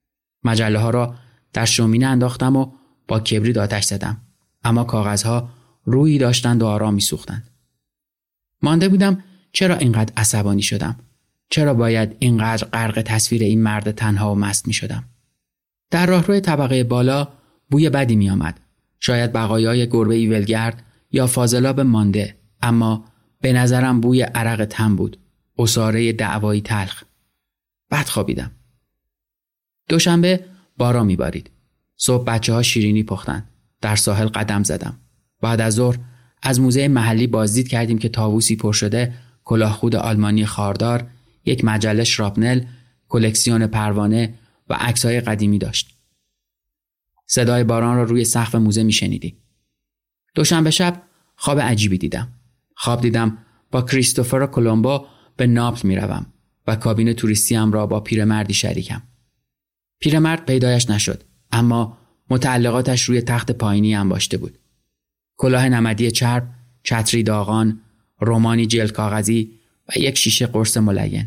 مجله ها را در شومینه انداختم و با کبریت آتش زدم، اما کاغذها رویی داشتند و آرام می‌سوختند. مانده بودم چرا اینقدر عصبانی شدم؟ چرا باید اینقدر غرق تصویر این مرد تنها و مست می‌شدم؟ در راهروی طبقه بالا بوی بدی می‌آمد. شاید بقایای گربه‌ای ولگرد یا فاضلاب مانده، اما به نظرم بوی عرق تن بود، عصاره دعوایی تلخ. بعد خوابیدم. دوشنبه باران می‌بارید. صبح بچه‌ها شیرینی پختند. در ساحل قدم زدم. بعد از ظهر از موزه محلی بازدید کردیم که طاووسی پر شده کلاهخود آلمانی خاردار، یک مجله شراپنل، کلکسیون پروانه و عکس‌های قدیمی داشت. صدای باران را روی سقف موزه می‌شنیدی. دوشنبه شب خواب عجیبی دیدم. خواب دیدم با کریستوفر کلمبو به ناپل می‌روم و کابین توریستیم را با پیرمردی شریکم. پیرمرد پیدایش نشد، اما متعلقاتش روی تخت پایینی انباشته بود. کلاه نمدی چرب، چتری داغان، رومانی جلد کاغذی و یک شیشه قرص ملین.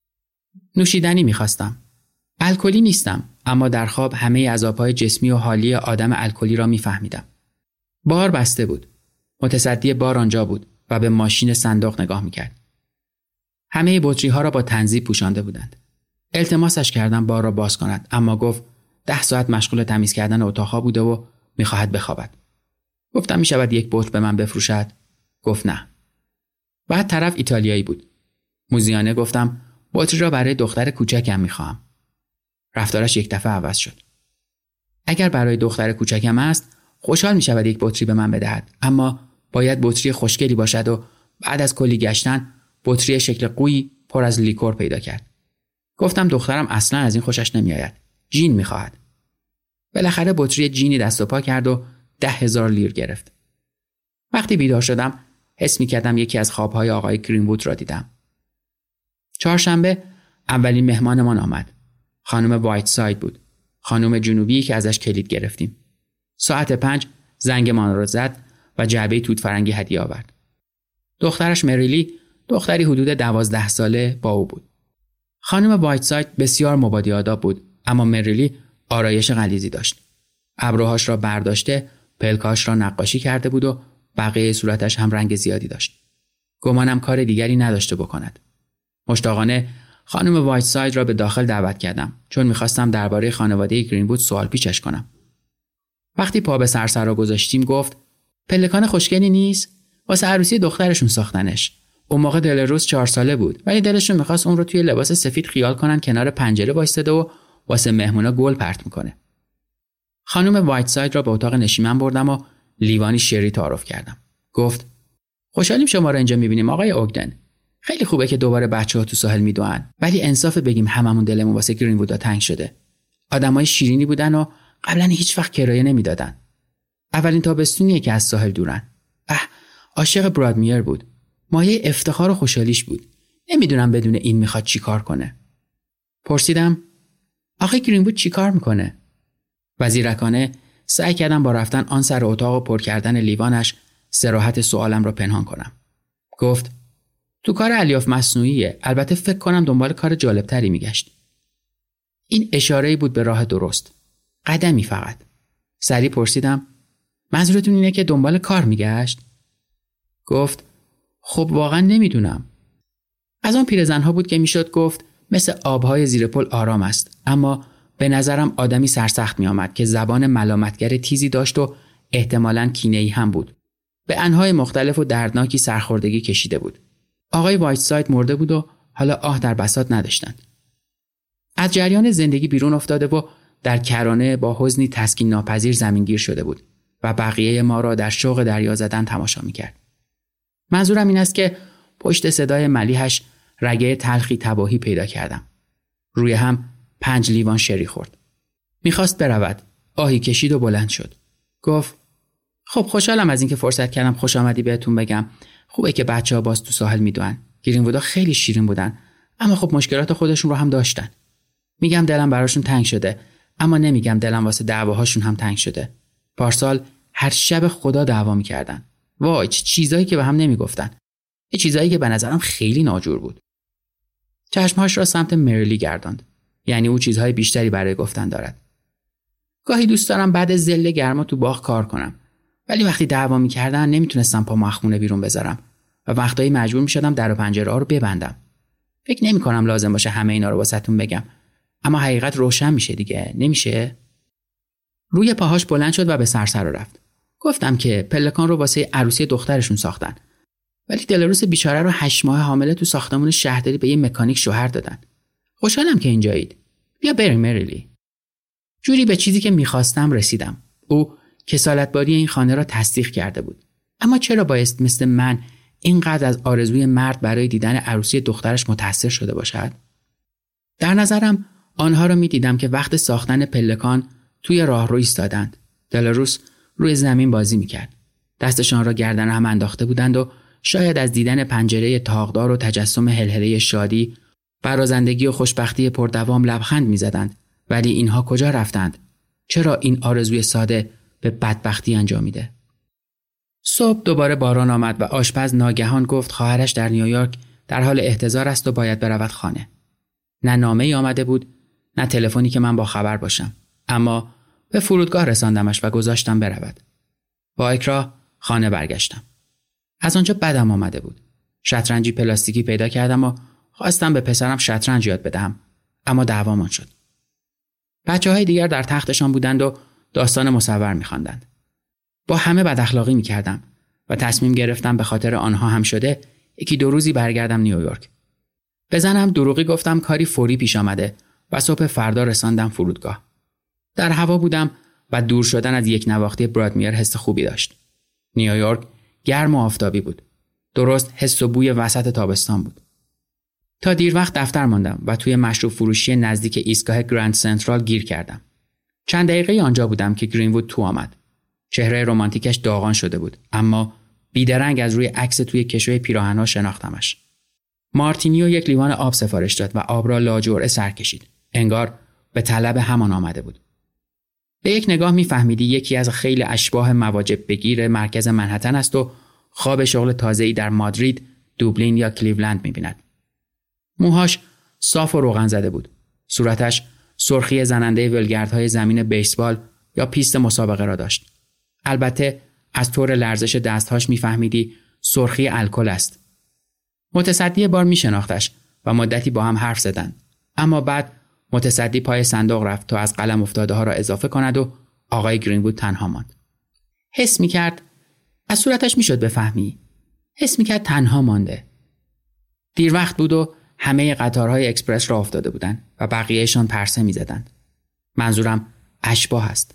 نوشیدنی می‌خواستم. الکلی نیستم، اما در خواب همه عذاب‌های جسمی و حالی آدم الکلی را می‌فهمیدم. بار بسته بود. متصدی بار آنجا بود و به ماشین صندوق نگاه می‌کرد. همه بطری‌ها را با تنظیف پوشانده بودند. التماسش کردم بار را باز کند، اما گفت ده ساعت مشغول تمیز کردن اتاقها بوده و می‌خواهد بخوابد. گفتم می‌شود یک بطری به من بفروشد؟ گفت نه. بعد طرف ایتالیایی بود. موزیانه گفتم بطری را برای دختر کوچکم می‌خواهم. رفتارش یک دفعه عوض شد. اگر برای دختر کوچکم است، خوشحال می‌شود یک بطری به من بدهد، اما باید بطری خوشگلی باشد و بعد از کلی گشتن بطری شکل قویی پر از لیکور پیدا کرد. گفتم دخترم اصلا از این خوشش نمیآید. جین می‌خواهد. بالاخره بطری جینی دست و پا کرد و ده هزار لیر گرفت. وقتی بیدار شدم حس می‌کردم یکی از خواب‌های آقای گرین‌وود را دیدم. چهارشنبه اولین مهمانمان آمد. خانم وایت ساید بود. خانم جنوبی که ازش کلید گرفتیم. ساعت پنج زنگمان را زد و جعبه توت فرنگی هدیه آورد. دخترش مریلی، دختری حدود دوازده ساله با او بود. خانم وایت ساید بسیار مبادی آداب بود، اما مریلی آرایش غلیظی داشت. ابروهاش را برداشته، پلکاش را نقاشی کرده بود و بقیه صورتش هم رنگ زیادی داشت. گمانم کار دیگری نداشته بکند. مشتاقانه خانم وایت ساید را به داخل دعوت کردم، چون می‌خواستم درباره خانواده گرین‌وود سوال پیچش کنم. وقتی پا به سرسرا گذاشتیم گفت پلکان خوشگلی نیست؟ واسه عروسی دخترشون ساختنش. اون موقع دلروز چهار ساله بود، ولی دلشون می‌خواست اون رو توی لباس سفید خیال کنن کنار پنجره وایساده و واسه مهمونا گل پرت می‌کنه. خانم وایت ساید را به اتاق نشیمن بردم و لیوانی شری تعارف کردم. گفت خوشحالیم شما را اینجا می‌بینیم آقای اوگدن. خیلی خوبه که دوباره بچه‌ها تو ساحل میدوئن، ولی انصاف بگیم هممون دلمون واسه گرین‌وودا تنگ شده. آدمای شیرینی بودن و قبلا هیچ وقت کرایه نمیدادن. اولین تابستونیه که از ساحل دورن. اه، عاشق برادمیر بود. مایه افتخار و خوشحالیش بود. نمیدونم بدون این میخواد چی کار کنه. پرسیدم آخه گرین‌وود چی کار میکنه؟ وزیرکانه سعی کردم با رفتن آن سر اتاق و پر کردن لیوانش صراحت سوالم را پنهان کنم. گفت تو کار الیاف مصنوعیه، البته فکر کنم دنبال کار جالبتری میگشت. این اشاره‌ای بود به راه درست. قدمی فقط. سریع پرسیدم منظورتون اینه که دنبال کار میگشت؟ گفت خب واقعا نمیدونم. از آن پیرزنها بود که میشد گفت مثل آبهای زیر پل آرام است، اما به نظرم آدمی سرسخت میآمد که زبان ملامتگر تیزی داشت و احتمالاً کینه‌ای هم بود. به انواع مختلف و دردناکی سرخوردگی کشیده بود. آقای وایت ساید مرده بود و حالا آه در بساط نداشتند. از جریان زندگی بیرون افتاده و در کرانه با حزنی تسکین ناپذیر زمینگیر شده بود و بقیه ما را در شوق دریا زدن تماشا می‌کرد. منظورم این است که پشت صدای ملیحش رگه تلخی تباهی پیدا کردم. روی هم پنج لیوان شری خورد. میخواست برود. آهی کشید و بلند شد. گفت خب خوشحالم از اینکه فرصت کردم خوش آمدی بهتون بگم. خوبه که بچه‌ها باز تو ساحل میدوئن. گرین‌وودا خیلی شیرین بودن، اما خب مشکلات خودشون رو هم داشتن. میگم دلم براشون تنگ شده، اما نمیگم دلم واسه دعواهاشون هم تنگ شده. پارسال هر شب خدا دعوا میکردن. وای چه چیزایی که به هم نمیگفتن. یه چیزایی که به نظرم خیلی ناجور بود. چشمهاش را سمت مریلی گرداند. یعنی او چیزهای بیشتری برای گفتن دارد. گاهی دوست دارم بعد ظل گرما تو باغ کار کنم، ولی وقتی دعوا می‌کردن نمیتونستم پامو از خونه بیرون بذارم و وقتایی مجبور می‌شدم در و پنجره‌ها رو ببندم. فکر نمی‌کنم لازم باشه همه اینا رو واسهتون بگم، اما حقیقت روشن میشه دیگه، نمیشه؟ روی پاهاش بلند شد و به سرسر رفت. گفتم که پلکان رو واسه عروسی دخترشون ساختن، ولی دلاروس بیچاره رو هشت ماه حامله تو ساختمون شهرداری به یه مکانیک شوهر دادن. خوشحالم که اینجایید. بیا بریم مریلی. جوری به چیزی که میخواستم رسیدم. او کسالتباری این خانه را تصدیق کرده بود. اما چرا بایست مثل من اینقدر از آرزوی مرد برای دیدن عروسی دخترش متأثر شده باشد؟ در نظرم آنها را میدیدم که وقت ساختن پلکان توی راهرو ایستادند. دلاروس روی زمین بازی میکرد. دستشان را گردن هم انداخته بودند و شاید از دیدن پنجره تاقدار و تجسم هلهله شادی، برازندگی و خوشبختی پردوام لبخند میزدند. ولی اینها کجا رفتند؟ چرا این آرزوی ساده به بدبختی انجامیده؟ صبح دوباره باران آمد و آشپز ناگهان گفت خواهرش در نیویورک در حال احتضار است و باید برود خانه. نه نامه‌ای آمده بود، نه تلفنی که من با خبر باشم، اما به فرودگاه رساندمش و گذاشتم برود. با اکراه خانه برگشتم. از آنجا بدم آمده بود. شطرنجی پلاستیکی پیدا کردم و خواستم به پسرم شطرنج یاد بدهم، اما دعوامان شد. بچه‌های دیگر در تختشان بودند و داستان مصور می‌خواندند. با همه بد اخلاقی می‌کردم و تصمیم گرفتم به خاطر آنها هم شده یکی دو روزی برگردم نیویورک. بزنم دروغی گفتم کاری فوری پیش آمده و صبح فردا رساندم فرودگاه. در هوا بودم و دور شدن از یک نواختی برادمیر حس خوبی داشت. نیویورک گرم و آفتابی بود. درست حس و بوی وسط تابستان بود. تا دیر وقت دفتر ماندم و توی مشروب فروشی نزدیک ایستگاه گراند سنترال گیر کردم. چند دقیقه آنجا بودم که گرین‌وود تو آمد. چهره رمانتیکش داغان شده بود، اما بیدرنگ از روی عکس توی کشوی پیراهن‌ها شناختمش. مارتینی و یک لیوان آب سفارش داد و آب را لاجرعه سر کشید. انگار به طلب همان آمده بود. به یک نگاه می‌فهمیدی یکی از خیلی اشباح مواجب بگیر مرکز منهتن است و خواب شغل تازه‌ای در مادرید، دوبلین یا کلیولند می‌بیند. موهاش صاف و روغن زده بود. صورتش سرخی زننده ولگردهای زمین بیسبال یا پیست مسابقه را داشت. البته از طور لرزش دستهاش می‌فهمیدی سرخی الکل است. متصدی بار می‌شناختش و مدتی با هم حرف زدند. اما بعد متصدی پای صندوق رفت تا از قلم افتاده ها را اضافه کند و آقای گرین‌وود تنها ماند. حس می‌کرد، از صورتش می‌شد بفهمی، حس می‌کرد تنها مانده. دیر وقت بود و همه قطارهای اکسپرس را افتاده بودند و بقیه‌شان پرسه می‌زدند. منظورم اشباح است.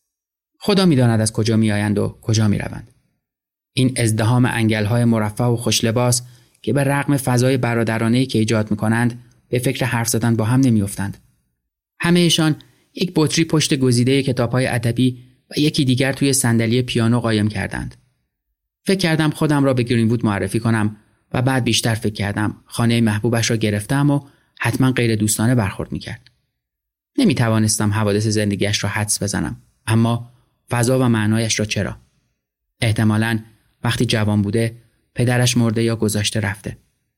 خدا می‌داند از کجا می‌آیند و کجا می‌روند. این ازدحام انگل‌های مرفه و خوش‌لباس که به رغم فضای برادرانه‌ای که ایجاد می‌کنند به فکر حرف زدن با هم نمی‌افتند. همه‌شان یک بطری پشت گزیده کتاب‌های ادبی و یکی دیگر توی صندلی پیانو قایم کردند. فکر کردم خودم را به گرین‌وود معرفی کنم و بعد بیشتر فکر کردم خانه محبوبش را گرفتم و حتما غیر دوستانه برخورد می‌کرد. نمی‌توانستم حوادث زندگیش را حدس بزنم، اما فضا و معنایش را چرا؟ احتمالاً وقتی جوان بوده پدرش مرده یا گذاشته رفته.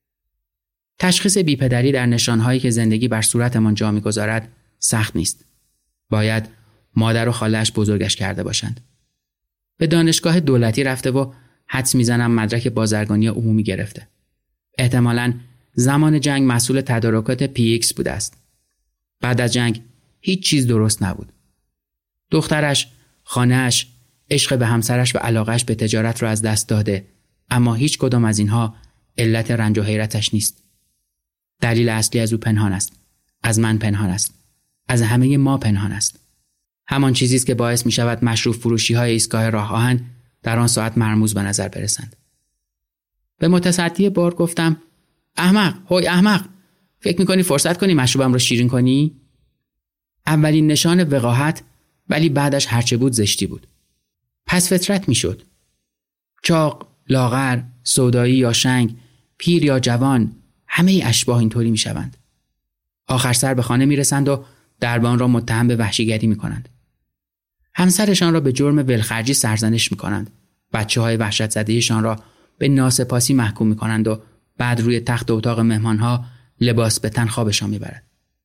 تشخیص بیپدری در نشانهایی که زندگی بر صورتمان جا می‌گذارد سخت نیست. باید مادر و خاله‌اش بزرگش کرده باشند. به دانشگاه دولتی رفته و حدس میزنم مدرک بازرگانی عمومی گرفته. احتمالاً زمان جنگ مسئول تدارکات پی ایکس بوده است. بعد از جنگ هیچ چیز درست نبود. دخترش، خانه‌اش، عشق به همسرش و علاقه‌اش به تجارت را از دست داده، اما هیچ کدام از اینها علت رنج و حیرتش نیست. دلیل اصلی از او پنهان است. از من پنهان است. از همه ما پنهان است. همان چیزی است که باعث می شود مشروب فروشی های ایستگاه راه آهن در آن ساعت مرموز به نظر برسند. به متصدی بار گفتم احمق، هوی احمق، فکر می کنی فرصت کنی مشروبم رو شیرین کنی؟ اولین نشان وقاحت، ولی بعدش هرچه بود زشتی بود. پس فطرت می شد. چاق، لاغر، سودایی یا شنگ، پیر یا جوان، همه اشباح اینطوری می شوند. آخر سر به خانه می رسند و دربان را متهم به وحشیگری می کنند. همسرشان را به جرم ولخرجی سرزنش می کنند. بچه های وحشت زدهشان را به ناسپاسی محکوم می کنند و بعد روی تخت اتاق مهمان ها لباس به تن خوابشان می برد.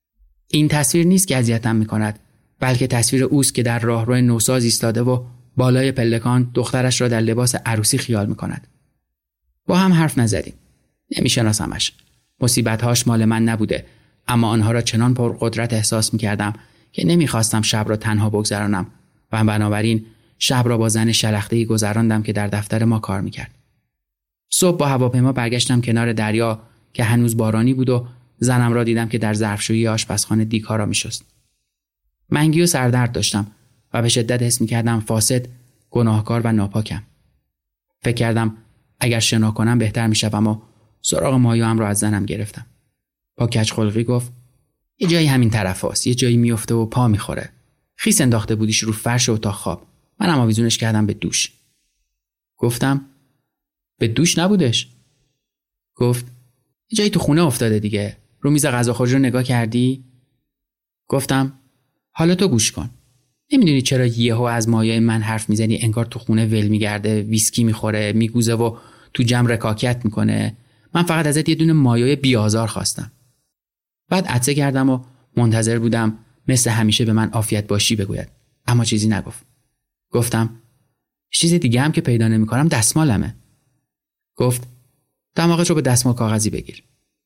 این تصویر نیست که اذیتم می‌کند، بلکه تصویر اوست که در راهرو نوساز ایستاده و بالای پلکان دخترش را در لباس عروسی خیال می‌کند. با هم حرف نزدیم. نمی‌شناسمش. مصیبت‌هاش مال من نبوده، اما آنها را چنان پرقدرت احساس می‌کردم که نمی‌خواستم شب را تنها بگذرانم و بنابراین شب را با زن شلخته‌ای گذراندم که در دفتر ما کار می‌کرد. صبح با هواپیما برگشتم کنار دریا که هنوز بارانی بود و زنم را دیدم که در ظرفشویی آشپزخانه دیگ‌ها را می‌شست. منگی و سردرد داشتم و به شدت حس می‌کردم فاسد، گناهکار و ناپاکم. فکر کردم اگر شنا کنم بهتر می‌شوم و سراغ مایوام را از زنم گرفتم. با کج‌خلقی گفت: یه جایی همین طرف هست. یه جایی میفته و پا میخوره. خیس انداخته بودیش رو فرش اتاق خواب. منم آویزونش کردم به دوش. گفتم: به دوش نبودش. گفت: یه جایی تو خونه افتاده دیگه. رو میز غذاخوری رو نگاه کردی؟ گفتم: حالا تو گوش کن. نمیدونی چرا یهو از مایه من حرف میزنی انگار تو خونه ول میگرده، ویسکی میخوره، میگوزه و تو جمع رکاکیت میکنه؟ من فقط ازت یه دونه مایه بیازار خواستم. بعد عطسه کردم و منتظر بودم مثل همیشه به من عافیت باشی بگوید، اما چیزی نگفت. گفتم: چیز دیگه هم که پیدا نمی‌کنم دستمالمه. گفت: دماغت رو به دستمال کاغذی بگیر.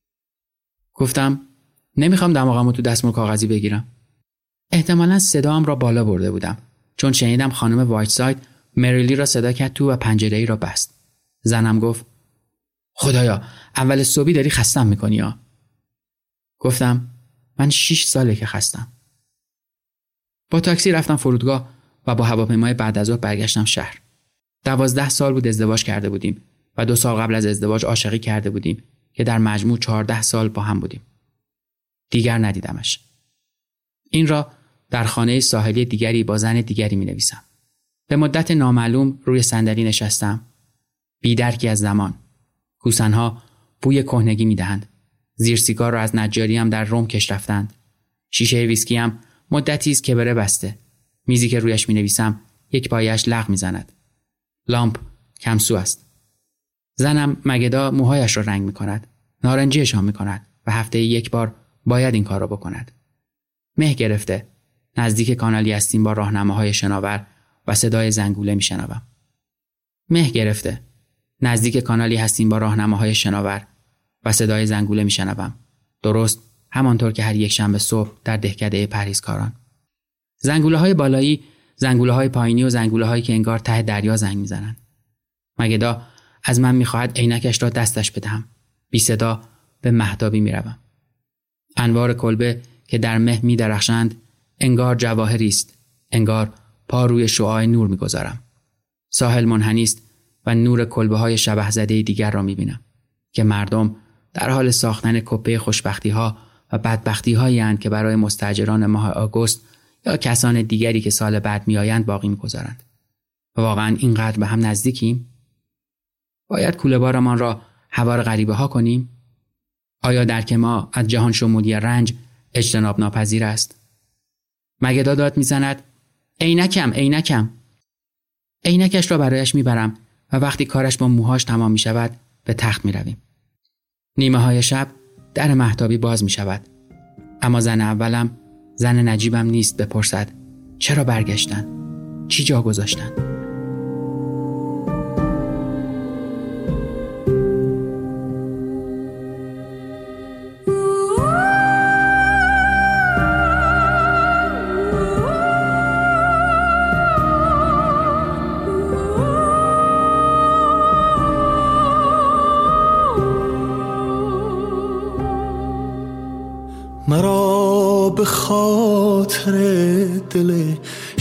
گفتم: نمیخوام دماغمو تو دستمال کاغذی بگیرم. احتمالاً صدام را بالا برده بودم، چون شنیدم خانم وایتساید مریلی را صدا کرد تو و پنجره‌ای را بست. زنم گفت: خدایا، اول صبحی داری خستم میکنی ها. گفتم: من شش ساله که خستم. با تاکسی رفتم فرودگاه و با هواپیمای بعد از ظهر برگشتم شهر. دوازده سال بود ازدواج کرده بودیم و دو سال قبل از ازدواج عاشقی کرده بودیم که در مجموع چهارده سال با هم بودیم. دیگر ندیدمش. این را در خانه ساحلی دیگری با زن دیگری می نویسم. به مدت نامعلوم روی صندلی نشستم. بی درکی از زمان. کوسنها بوی کهنگی می دهند. زیر سیگار را از نجاری هم در روم کش رفتند. شیشه ویسکی هم مدتی است که بره بسته. میزی که رویش می نویسم یک پایش لغ می زند. لامپ کمسو است. زنم مگدا موهایش را رنگ می کند. نارنجیشان می کند و هفته یک بار باید این کار را بکند. مه گرفته. نزدیک کانالی هستیم با راهنماهای شناور و صدای زنگوله می شنوم. مه گرفته. نزدیک کانالی هستیم با راهنماهای شناور و صدای زنگوله می شنوم. درست همانطور که هر یک شنبه صبح در دهکده پرهیزکاران. زنگوله های بالایی، زنگوله های پایینی و زنگوله هایی که انگار ته دریا زنگ می زنند. مگدا از من می خواهد عینکش را دستش بدهم. بی صدا به مهتابی می روم. انوار کلبه که در مه می درخشند انگار جواهری است. انگار پا روی شعاع نور می گذارم. ساحل منحنی است و نور کلبه های شبح زده دیگر را می بینم که مردم در حال ساختن کپه خوشبختی ها و بدبختی هایی اند که برای مستاجران ماه آگوست یا کسان دیگری که سال بعد می آیند باقی می گذارند. واقعا اینقدر به هم نزدیکیم؟ باید کوله بارمان را هوار غریبه ها کنیم؟ آیا درک ما از جهان شمولی رنج اجتناب ناپذیر است؟ مگدا داد میزند: عینکم عینکم. عینکش را برایش میبرم و وقتی کارش با موهاش تمام می شود به تخت می رویم. نیمه های شب در مهتابی باز می شود. اما زن اولم، زن نجیبم نیست بپرسد چرا برگشتن؟ چی جا گذاشتن؟ مرا به خاطر دل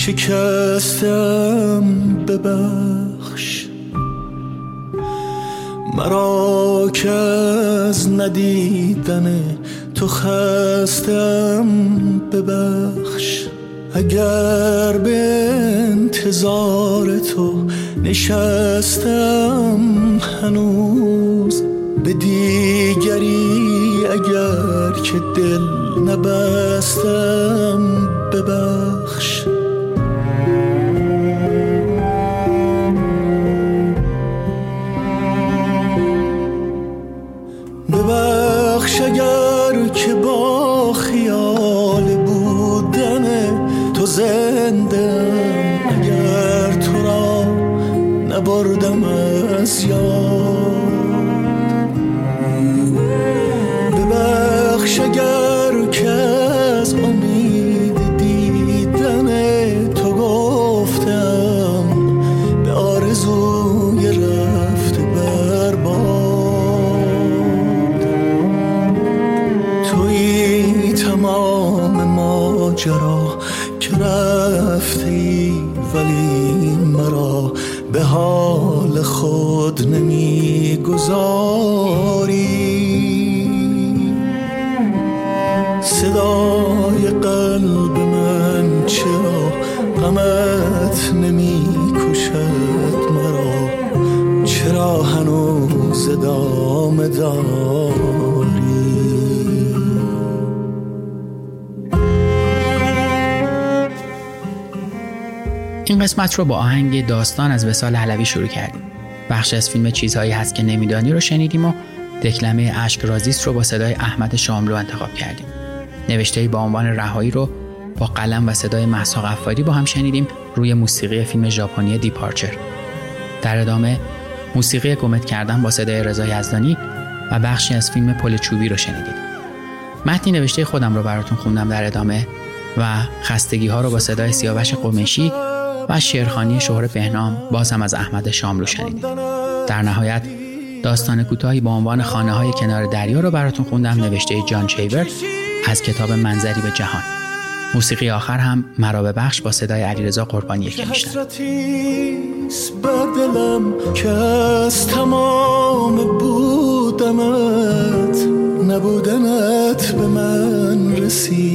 شکستم ببخش، مرا که از ندیدن تو خستم ببخش. اگر به انتظار تو نشستم هنوز، به دیگری اگر که دل نبستم ببخش. ببخش اگر که با خیال زندم اگر تو را نبردم از یاد. ببخش اگر که از امید دیدن تو گفتم به آرزوی رفت برباد. تویی تمام ماجرا که رفتی ولی مرا به حال خود نمیگذاری. صدای قلب من چرا غمت نمی کشد مرا؟ چرا هنوز ادامه داری؟ این قسمت رو با آهنگ داستان از وصال علوی شروع کردیم. بخش از فیلم چیزهایی هست که نمیدانی رو شنیدیم و دکلمه اشک رازیست رو با صدای احمد شاملو انتخاب کردیم. نوشته‌ای با عنوان رهایی رو با قلم و صدای مهسا غفاری با هم شنیدیم روی موسیقی فیلم ژاپنی دیپارچر. در ادامه موسیقی گمت کردن با صدای رضا یزدانی و بخشی از فیلم پل چوبی رو شنیدید. متن نوشته خودم رو براتون خوندم در ادامه و خستگی ها رو با صدای سیاوش قمیشی و شعرخوانی شهر بهنام باز هم از احمد شاملو شنیدید. در نهایت داستان کوتاهی با عنوان خانه های کنار دریا رو براتون خوندم نوشته جان چیور از کتاب منظری به جهان. موسیقی آخر هم مرا ببخش با صدای علیرضا قربانی که میشنم. بر دلم که از تمام بودمت نبودنت به من رسید.